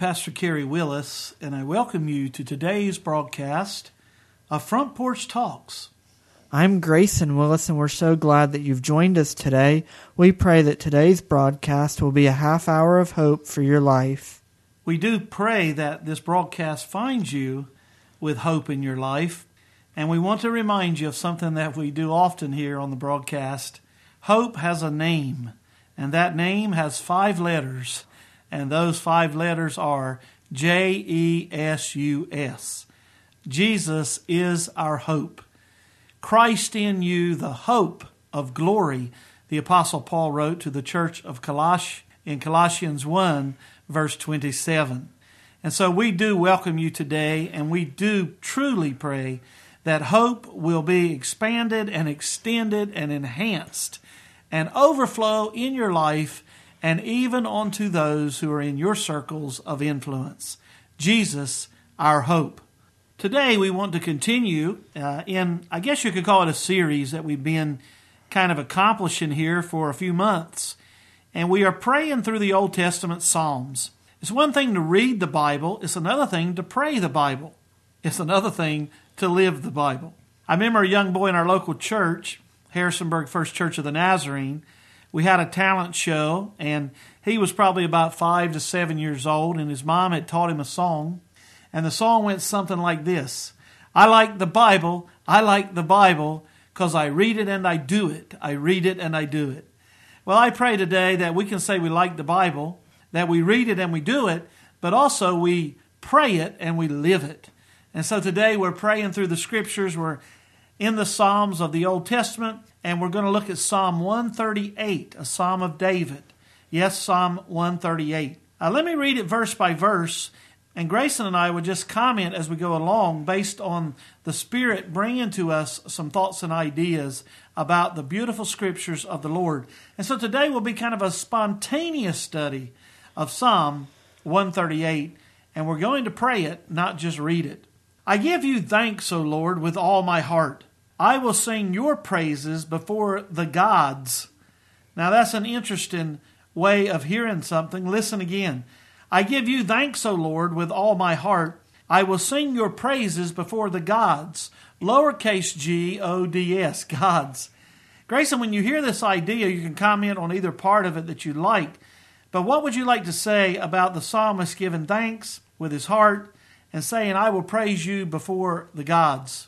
Pastor Kerry Willis, and I welcome you to today's broadcast of Front Porch Talks. I'm Grayson Willis, and we're so glad that you've joined us today. We pray that today's broadcast will be a half hour of hope for your life. We do pray that this broadcast finds you with hope in your life, and we want to remind you of something that we do often here on the broadcast. Hope has a name, and that name has 5 letters. And those 5 letters are J-E-S-U-S. Jesus is our hope. Christ in you, the hope of glory, the Apostle Paul wrote to the church of Colossae in Colossians 1, verse 27. And so we do welcome you today, and we do truly pray that hope will be expanded and extended and enhanced and overflow in your life and even onto those who are in your circles of influence. Jesus, our hope. Today we want to continue in, I guess you could call it a series that we've been kind of accomplishing here for a few months. And we are praying through the Old Testament Psalms. It's one thing to read the Bible. It's another thing to pray the Bible. It's another thing to live the Bible. I remember a young boy in our local church, Harrisonburg First Church of the Nazarene. We had a talent show, and he was probably about 5 to 7 years old, and his mom had taught him a song. And the song went something like this: I like the Bible, 'cause I read it and I do it. I read it and I do it. Well, I pray today that we can say we like the Bible, that we read it and we do it, but also we pray it and we live it. And so today we're praying through the Scriptures. We're in the Psalms of the Old Testament, and we're going to look at Psalm 138, a Psalm of David. Yes, Psalm 138. Let me read it verse by verse, and Grayson and I will just comment as we go along based on the Spirit bringing to us some thoughts and ideas about the beautiful Scriptures of the Lord. And so today will be kind of a spontaneous study of Psalm 138, and we're going to pray it, not just read it. I give you thanks, O Lord, with all my heart. I will sing your praises before the gods. Now that's an interesting way of hearing something. Listen again. I give you thanks, O Lord, with all my heart. I will sing your praises before the gods. Lowercase G-O-D-S, gods. Grayson, when you hear this idea, you can comment on either part of it that you like. But what would you like to say about the psalmist giving thanks with his heart and saying, I will praise you before the gods?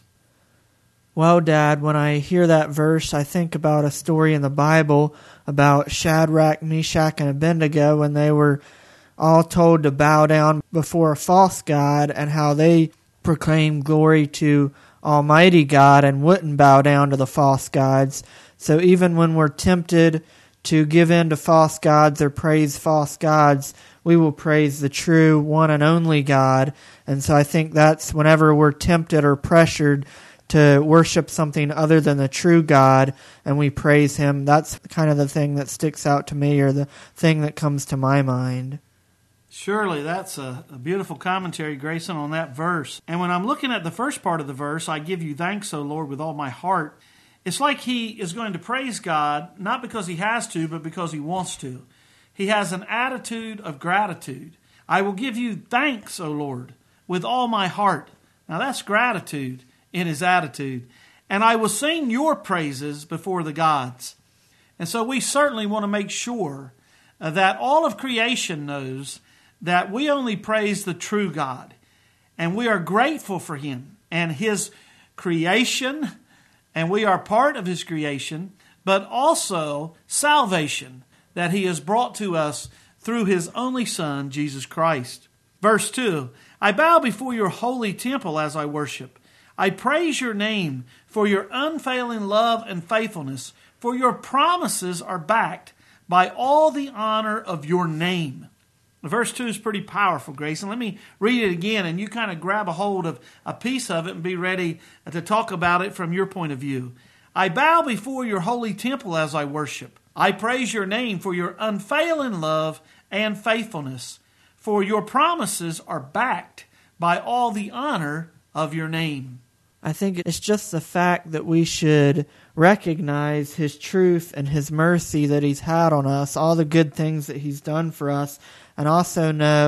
Well, Dad, when I hear that verse, I think about a story in the Bible about Shadrach, Meshach, and Abednego when they were all told to bow down before a false god, and how they proclaimed glory to Almighty God and wouldn't bow down to the false gods. So even when we're tempted to give in to false gods or praise false gods, we will praise the true one and only God. And so I think that's whenever we're tempted or pressured to worship something other than the true God and we praise Him, that's kind of the thing that sticks out to me, or the thing that comes to my mind. Surely that's a beautiful commentary, Grayson, on that verse. And when I'm looking at the first part of the verse, I give you thanks, O Lord, with all my heart, it's like he is going to praise God, not because he has to, but because he wants to. He has an attitude of gratitude. I will give you thanks, O Lord, with all my heart. Now that's gratitude in his attitude. And I will sing your praises before the gods. And so we certainly want to make sure that all of creation knows that we only praise the true God. And we are grateful for Him and His creation, and we are part of His creation, but also salvation that He has brought to us through His only Son, Jesus Christ. Verse 2, I bow before your holy temple as I worship. I praise your name for your unfailing love and faithfulness, for your promises are backed by all the honor of your name. Verse 2 is pretty powerful, Grayson. Let me read it again, and you kind of grab a hold of a piece of it and be ready to talk about it from your point of view. I bow before your holy temple as I worship. I praise your name for your unfailing love and faithfulness, for your promises are backed by all the honor of your name. I think it's just the fact that we should recognize His truth and His mercy that He's had on us, all the good things that He's done for us, and also know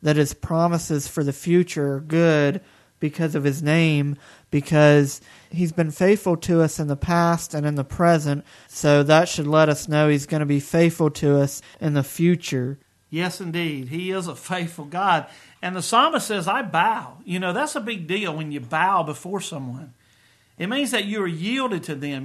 that his promises for the future are good because of his name, because he's been faithful to us in the past and in the present, so that should let us know he's going to be faithful to us in the future. Yes, indeed. He is a faithful God. And the psalmist says, I bow. You know, that's a big deal when you bow before someone. It means that you are yielded to them.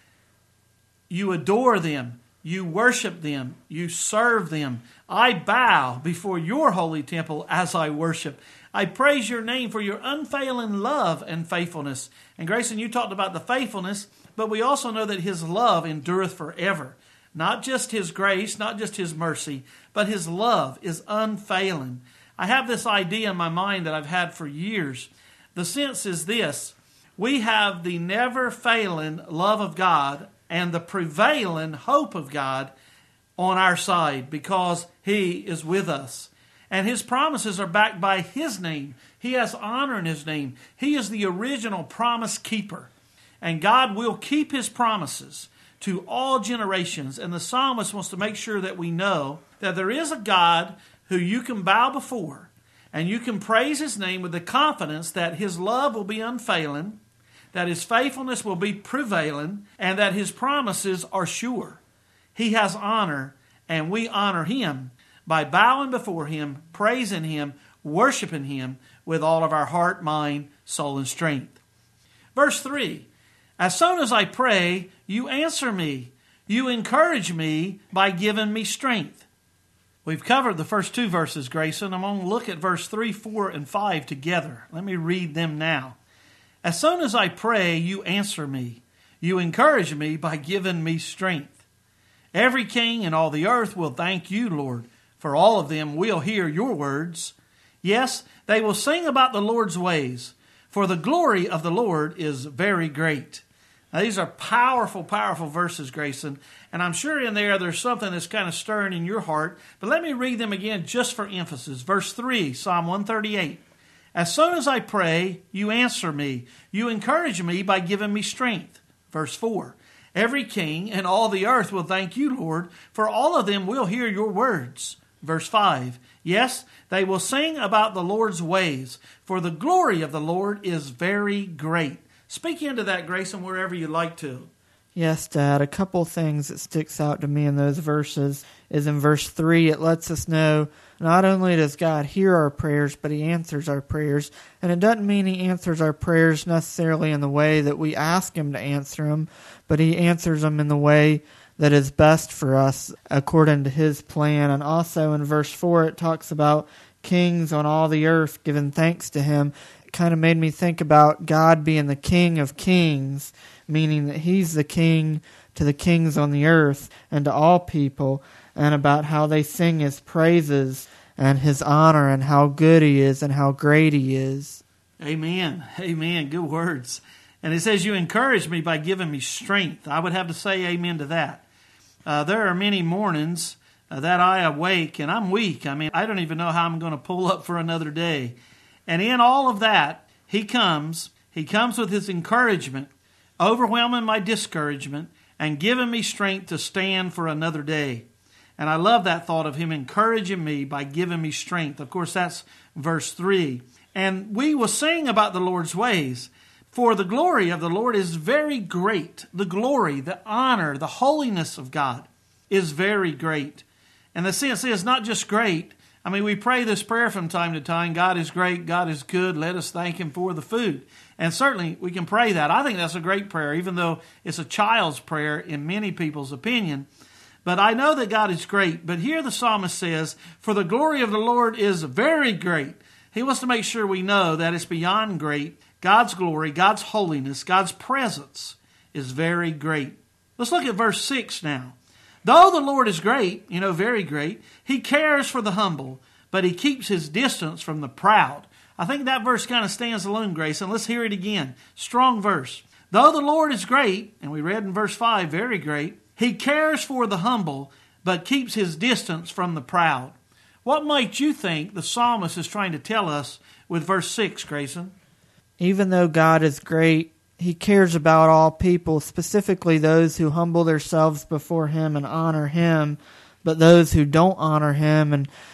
You adore them. You worship them. You serve them. I bow before your holy temple as I worship. I praise your name for your unfailing love and faithfulness. And Grayson, you talked about the faithfulness, but we also know that his love endureth forever. Not just his grace, not just his mercy, but his love is unfailing. I have this idea in my mind that I've had for years. The sense is this: we have the never-failing love of God and the prevailing hope of God on our side because he is with us. And his promises are backed by his name. He has honor in his name. He is the original promise keeper. And God will keep his promises to all generations. And the psalmist wants to make sure that we know that there is a God who you can bow before and you can praise his name with the confidence that his love will be unfailing, that his faithfulness will be prevailing, and that his promises are sure. He has honor, and we honor him by bowing before him, praising him, worshiping him with all of our heart, mind, soul, and strength. Verse 3, as soon as I pray, you answer me. You encourage me by giving me strength. We've covered the first two verses, Grayson. I'm going to look at verse 3, 4, and 5 together. Let me read them now. As soon as I pray, you answer me. You encourage me by giving me strength. Every king in all the earth will thank you, Lord, for all of them will hear your words. Yes, they will sing about the Lord's ways, for the glory of the Lord is very great. Now, these are powerful, powerful verses, Grayson, and I'm sure in there's something that's kind of stirring in your heart, but let me read them again just for emphasis. Verse 3, Psalm 138. As soon as I pray, you answer me. You encourage me by giving me strength. Verse 4, every king and all the earth will thank you, Lord, for all of them will hear your words. Verse 5, yes, they will sing about the Lord's ways, for the glory of the Lord is very great. Speak into that, Grayson, wherever you like to. Yes, Dad. A couple things that sticks out to me in those verses is in verse 3, it lets us know not only does God hear our prayers, but he answers our prayers. And it doesn't mean he answers our prayers necessarily in the way that we ask him to answer them, but he answers them in the way that is best for us according to his plan. And also in verse 4, it talks about kings on all the earth giving thanks to him. It kind of made me think about God being the King of kings, meaning that he's the king to the kings on the earth and to all people, and about how they sing his praises and his honor and how good he is and how great he is. Amen. Amen. Good words. And it says, you encourage me by giving me strength. I would have to say amen to that. There are many mornings that I awake and I'm weak. I mean, I don't even know how I'm going to pull up for another day. And in all of that, he comes with his encouragement, overwhelming my discouragement, and giving me strength to stand for another day. And I love that thought of him encouraging me by giving me strength. Of course, that's verse 3. And we will sing about the Lord's ways. For the glory of the Lord is very great. The glory, the honor, the holiness of God is very great. And the sense is not just great. I mean, we pray this prayer from time to time. God is great. God is good. Let us thank him for the food. And certainly we can pray that. I think that's a great prayer, even though it's a child's prayer in many people's opinion. But I know that God is great. But here the psalmist says, for the glory of the Lord is very great. He wants to make sure we know that it's beyond great. God's glory, God's holiness, God's presence is very great. Let's look at verse 6 now. Though the Lord is great, very great, he cares for the humble, but he keeps his distance from the proud. I think that verse kind of stands alone, Grace, and let's hear it again. Strong verse. Though the Lord is great, and we read in verse 5, very great, he cares for the humble, but keeps his distance from the proud. What might you think the psalmist is trying to tell us with verse 6, Grayson? Even though God is great, he cares about all people, specifically those who humble themselves before him and honor him, but those who don't honor him and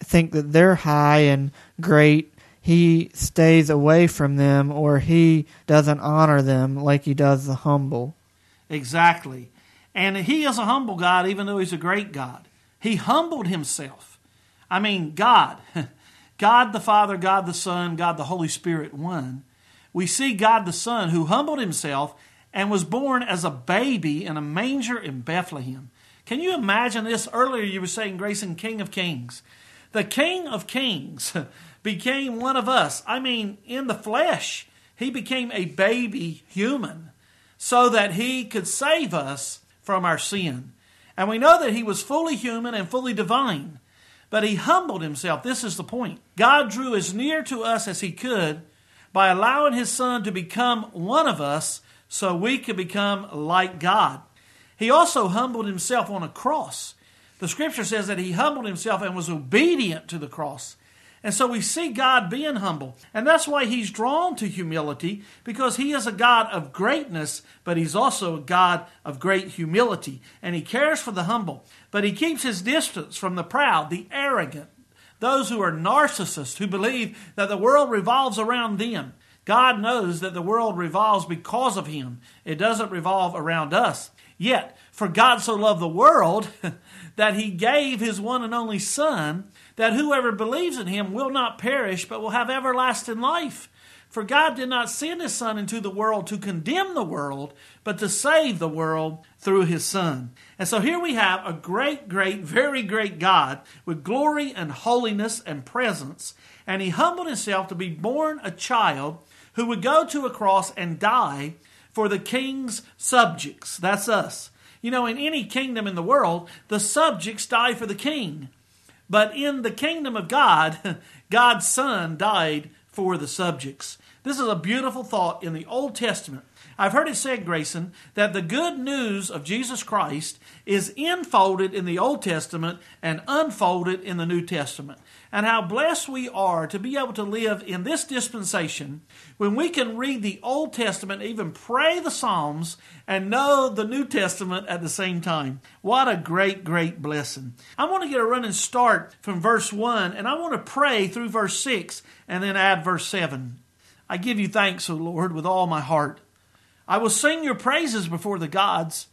think that they're high and great, he stays away from them, or he doesn't honor them like he does the humble. Exactly. And he is a humble God, even though he's a great God. He humbled himself. I mean, God, God the Father, God the Son, God the Holy Spirit, one. We see God the Son who humbled himself and was born as a baby in a manger in Bethlehem. Can you imagine this? Earlier you were saying, Grayson, King of Kings. The King of Kings became one of us. I mean, in the flesh, he became a baby human so that he could save us from our sin. And we know that he was fully human and fully divine, but he humbled himself. This is the point. God drew as near to us as he could by allowing his Son to become one of us so we could become like God. He also humbled himself on a cross. The scripture says that he humbled himself and was obedient to the cross. And so we see God being humble. And that's why he's drawn to humility, because he is a God of greatness, but he's also a God of great humility. And he cares for the humble. But he keeps his distance from the proud, the arrogant, those who are narcissists, who believe that the world revolves around them. God knows that the world revolves because of him. It doesn't revolve around us. Yet, for God so loved the world that he gave his one and only Son, that whoever believes in him will not perish, but will have everlasting life. For God did not send his Son into the world to condemn the world, but to save the world through his Son. And so here we have a great, very great God with glory and holiness and presence. And he humbled himself to be born a child who would go to a cross and die for the king's subjects. That's us. You know, in any kingdom in the world, the subjects die for the king. But in the kingdom of God, God's Son died for the subjects. This is a beautiful thought in the Old Testament. I've heard it said, Grayson, that the good news of Jesus Christ is enfolded in the Old Testament and unfolded in the New Testament. And how blessed we are to be able to live in this dispensation when we can read the Old Testament, even pray the Psalms, and know the New Testament at the same time. What a great, great blessing. I want to get a running start from verse 1, and I want to pray through verse 6 and then add verse 7. I give you thanks, O Lord, with all my heart. I will sing your praises before the gods.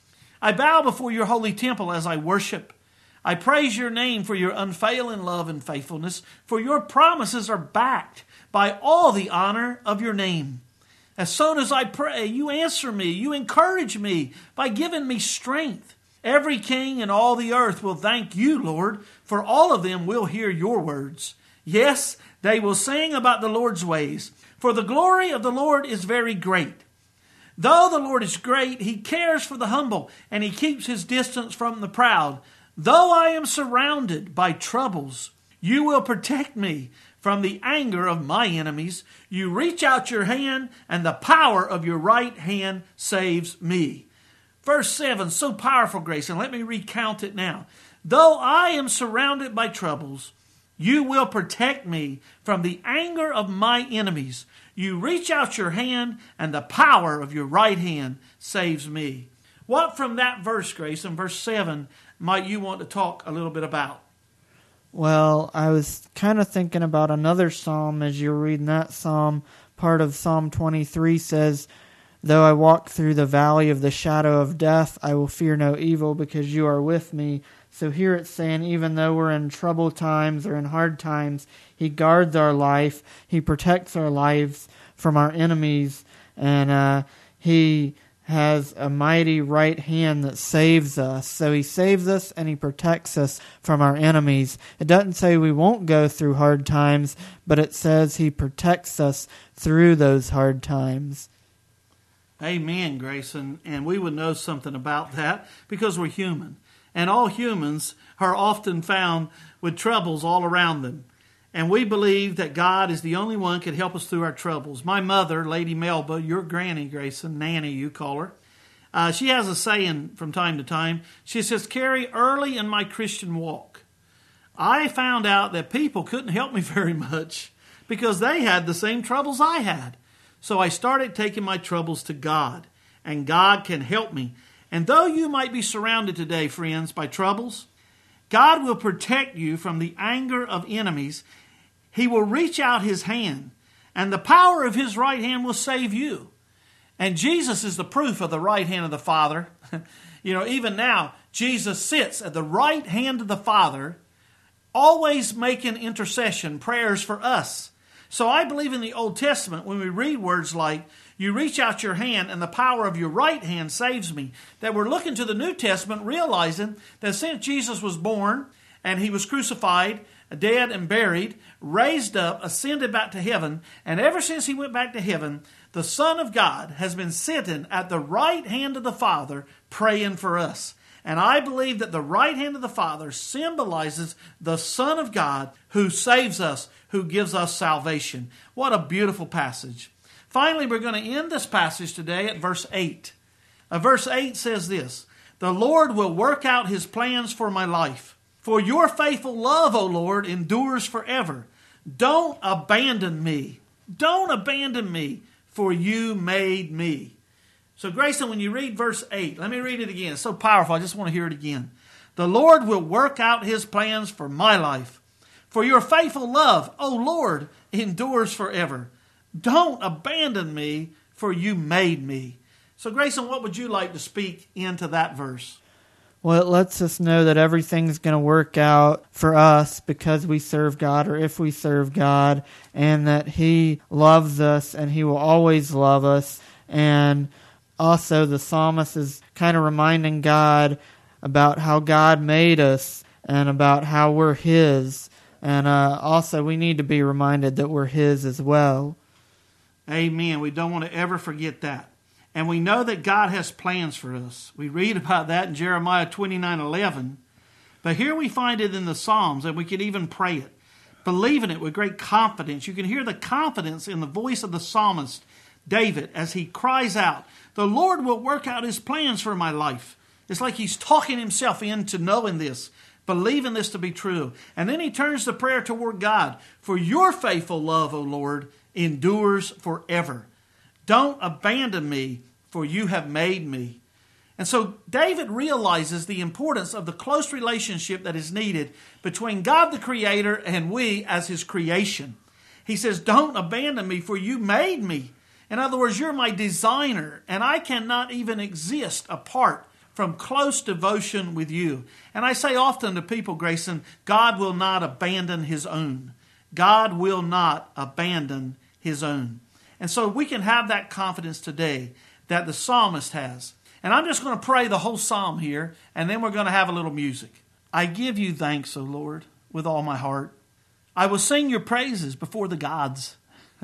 I bow before your holy temple as I worship. I praise your name for your unfailing love and faithfulness, for your promises are backed by all the honor of your name. As soon as I pray, you answer me, you encourage me by giving me strength. Every king in all the earth will thank you, Lord, for all of them will hear your words. Yes, they will sing about the Lord's ways, for the glory of the Lord is very great. Though the Lord is great, he cares for the humble, and he keeps his distance from the proud. Though I am surrounded by troubles, you will protect me from the anger of my enemies. You reach out your hand, and the power of your right hand saves me. Verse 7, so powerful, Grace, and let me recount it now. Though I am surrounded by troubles, you will protect me from the anger of my enemies. You reach out your hand, and the power of your right hand saves me. What from that verse, Grace, in verse 7, might you want to talk a little bit about? Well, I was kind of thinking about another psalm as you're reading that psalm. Part of Psalm 23 says, though I walk through the valley of the shadow of death, I will fear no evil because you are with me. So here it's saying even though we're in troubled times or in hard times, he guards our life, he protects our lives from our enemies, and he has a mighty right hand that saves us. So he saves us and he protects us from our enemies. It doesn't say we won't go through hard times, but it says he protects us through those hard times. Amen, Grayson. And we would know something about that because we're human. And all humans are often found with troubles all around them. And we believe that God is the only one who can help us through our troubles. My mother, Lady Melba, your granny, Grayson, Nanny you call her, she has a saying from time to time. She says, Carrie, early in my Christian walk, I found out that people couldn't help me very much because they had the same troubles I had. So I started taking my troubles to God, and God can help me. And though you might be surrounded today, friends, by troubles, God will protect you from the anger of enemies. He will reach out His hand, and the power of His right hand will save you. And Jesus is the proof of the right hand of the Father. Even now, Jesus sits at the right hand of the Father, always making intercession, prayers for us. So I believe in the Old Testament, when we read words like, you reach out your hand and the power of your right hand saves me, that we're looking to the New Testament, realizing that since Jesus was born and He was crucified, dead and buried, raised up, ascended back to heaven, and ever since He went back to heaven, the Son of God has been sitting at the right hand of the Father praying for us. And I believe that the right hand of the Father symbolizes the Son of God who saves us, who gives us salvation. What a beautiful passage. Finally, we're going to end this passage today at verse 8. Verse 8 says this, "The Lord will work out His plans for my life. For your faithful love, O Lord, endures forever. Don't abandon me. Don't abandon me, for you made me." So, Grayson, when you read verse 8, let me read it again. It's so powerful, I just want to hear it again. "The Lord will work out His plans for my life. For your faithful love, O Lord, endures forever. Don't abandon me, for you made me." So, Grayson, what would you like to speak into that verse? Well, it lets us know that everything's going to work out for us because we serve God, or if we serve God, and that He loves us and He will always love us. And also the psalmist is kind of reminding God about how God made us and about how we're His. And also we need to be reminded that we're His as well. Amen. We don't want to ever forget that. And we know that God has plans for us. We read about that in Jeremiah 29:11. But here we find it in the Psalms, and we can even pray it, believing it with great confidence. You can hear the confidence in the voice of the psalmist, David, as he cries out, "The Lord will work out His plans for my life." It's like he's talking himself into knowing this, believing this to be true. And then he turns the prayer toward God. "For your faithful love, O Lord, endures forever. Don't abandon me, for you have made me." And so David realizes the importance of the close relationship that is needed between God the Creator and we as His creation. He says, "Don't abandon me, for you made me." In other words, you're my designer, and I cannot even exist apart from close devotion with you. And I say often to people, Grayson, God will not abandon His own. God will not abandon His own. And so we can have that confidence today that the psalmist has. And I'm just going to pray the whole psalm here, and then we're going to have a little music. "I give you thanks, O Lord, with all my heart. I will sing your praises before the gods.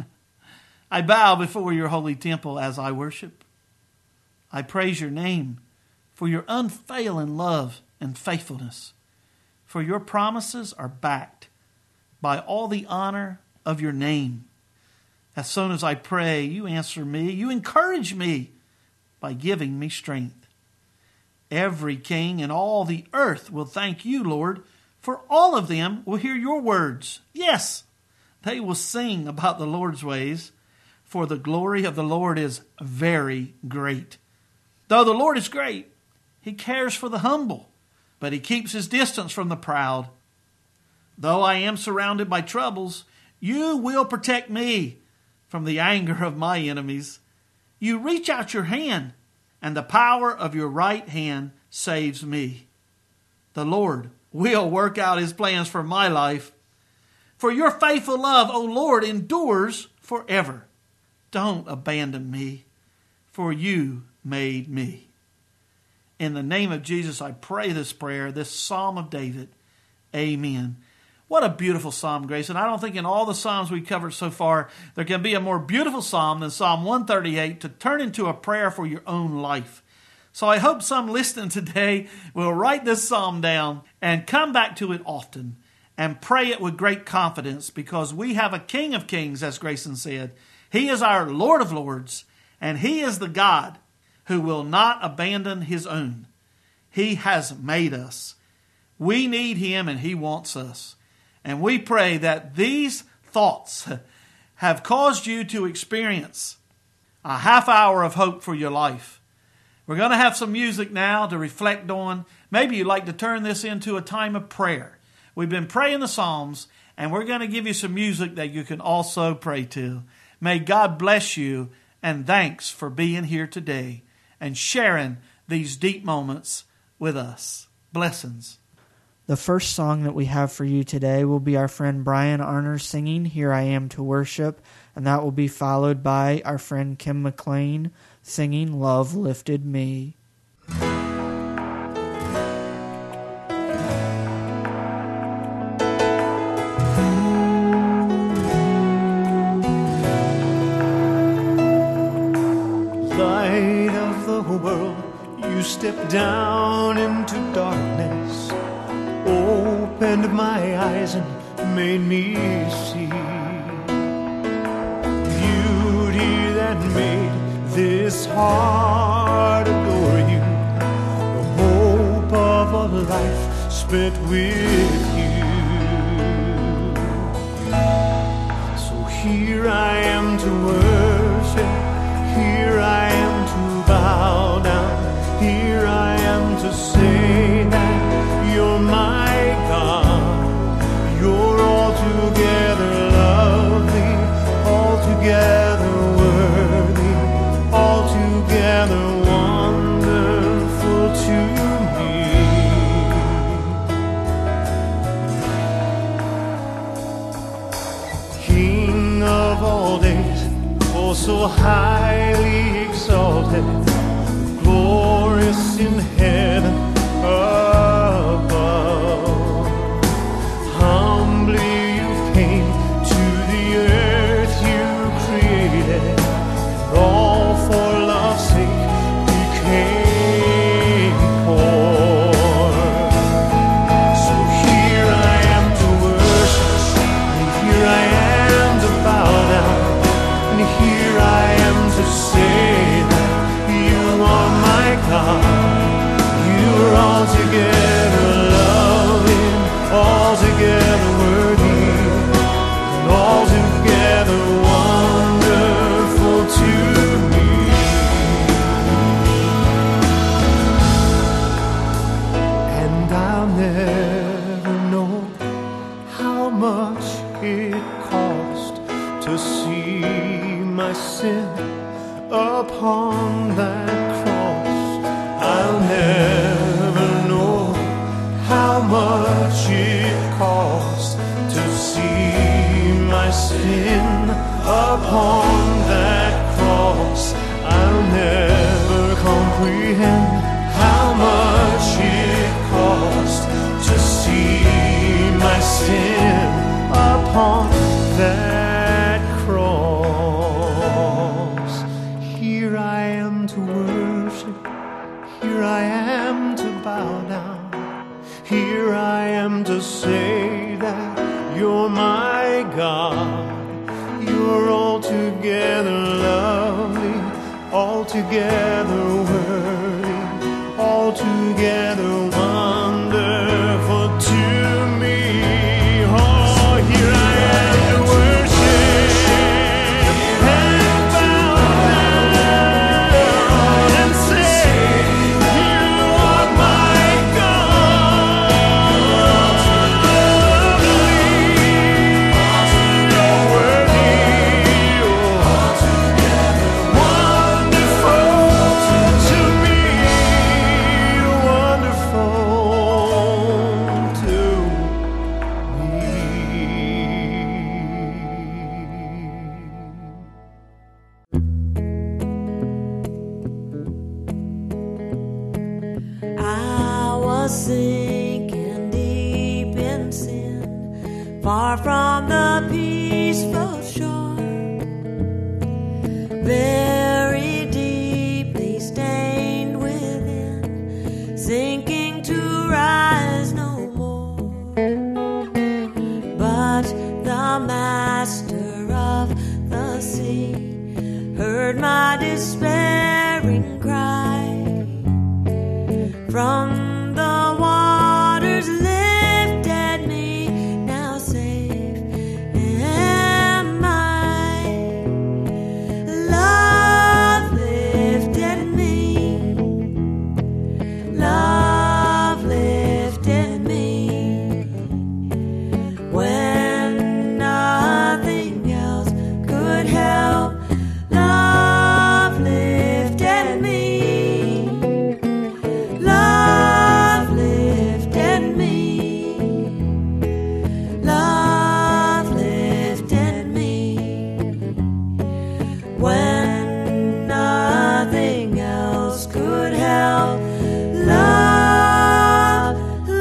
I bow before your holy temple as I worship. I praise your name for your unfailing love and faithfulness. For your promises are backed by all the honor of your name. As soon as I pray, you answer me. You encourage me by giving me strength. Every king in all the earth will thank you, Lord, for all of them will hear your words. Yes, they will sing about the Lord's ways, for the glory of the Lord is very great. Though the Lord is great, He cares for the humble, but He keeps His distance from the proud. Though I am surrounded by troubles, you will protect me from the anger of my enemies. You reach out your hand, and the power of your right hand saves me. The Lord will work out His plans for my life. For your faithful love, O Lord, endures forever. Don't abandon me, for you made me." In the name of Jesus, I pray this prayer, this Psalm of David. Amen. What a beautiful psalm, Grace. And I don't think in all the psalms we've covered so far, there can be a more beautiful psalm than Psalm 138 to turn into a prayer for your own life. So I hope some listening today will write this psalm down and come back to it often and pray it with great confidence, because we have a King of Kings, as Grayson said. He is our Lord of Lords, and He is the God who will not abandon His own. He has made us. We need Him, and He wants us. And we pray that these thoughts have caused you to experience a half hour of hope for your life, We're going to have some music now to reflect on. Maybe you'd like to turn this into a time of prayer. We've been praying the Psalms, and we're going to give you some music that you can also pray to. May God bless you, and thanks for being here today and sharing these deep moments with us. Blessings. The first song that we have for you today will be our friend Brian Arner singing Here I Am to Worship, and that will be followed by our friend Kim McLean singing Love Lifted Me. Light of the world, you stepped down into darkness, opened my eyes and made me see beauty that made this heart adore you, the hope of a life spent with you. So here I am to worship, here I am to bow down, here I am to say that you're my God. You're altogether lovely, altogether worthy, altogether wonderful to me. King of all days, oh so highly exalted, glorious in heaven above. Humbly you came to the earth you created, and all for love's sake became poor. So here I am to worship, and here I am to bow down, and here I am to say that you are my God. You're altogether loving, altogether worthy, and altogether wonderful to me. And I'll never know how much it cost to see my sin upon that cross. I'll never know how much it cost to see my sin upon that cross. I'll never comprehend how much it cost to see my sin upon that cross. Here I am to worship, here I am to bow down, here I am to say that you're my God. You're altogether lovely, altogether worthy, altogether wonderful to me. Oh, here I am to worship and bow down and say, you are my God. You're worthy, wonderful to me, wonderful to I was sinking deep in sin, far from the peaceful shore, very deeply stained within, sinking to rise no more. But the master of the sea heard my despairing cry. From the waters lifted me, now safe am I. Love lifted me. when nothing else could help. Love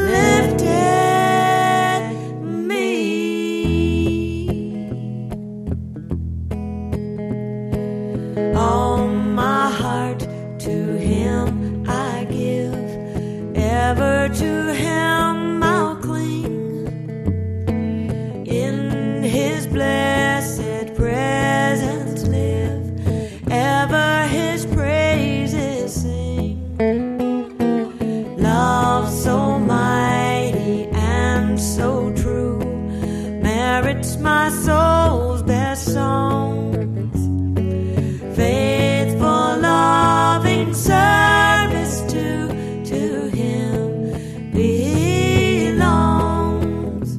lifted me. All my heart to Him I give, ever to Him I'll cling. In His blessed presence live, ever His praises sing. Love so mighty and so true merits my soul's best songs. Faithful, loving service to Him belongs.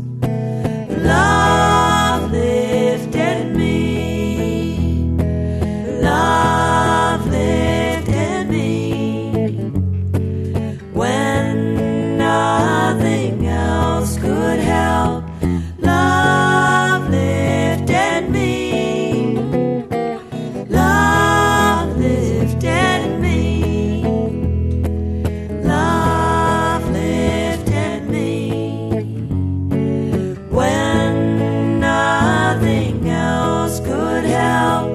Love lifted me. Love lifted me. When nothing else could help, love lifted me. Love lifted me. Love lifted me. When nothing else could help,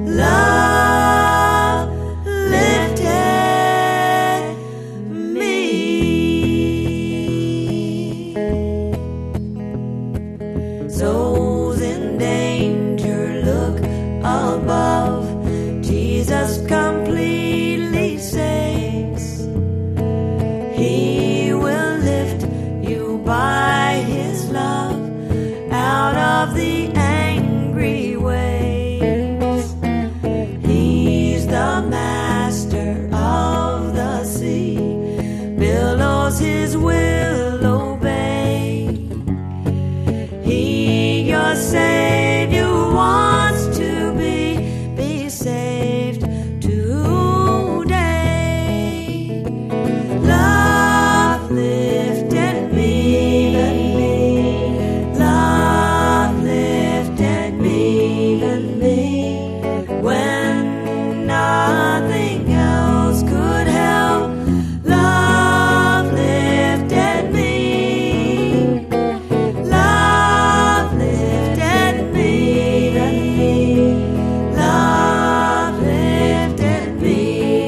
love lifted me. Souls in danger, look above. Jesus completely saves. He will lift you by His love out of the angry waves. He's the master of the sea, billows His will obey. He, your Savior, wants to be saved today. Love lifted me. Love lifted me. When nothing else could help, love lifted me. Love lifted me. Love lifted me.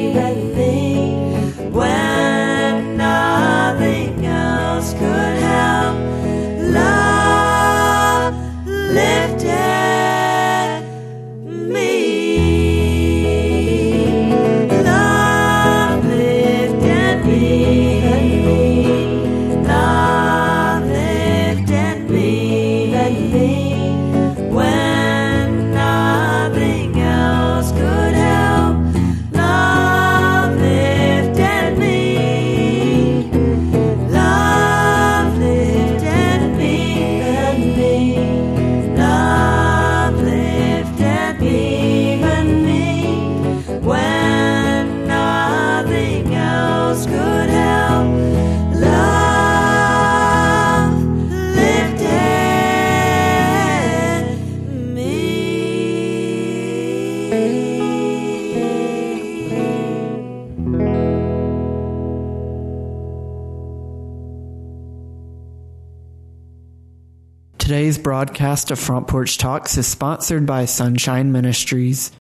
When nothing else could help, love lifted me. Love lifted me. Love lifted me. When nothing else could help, love lifted me. Love lifted me. Love lifted me. When nothing else could help, love lifted me. Today's broadcast of Front Porch Talks is sponsored by Sunshine Ministries.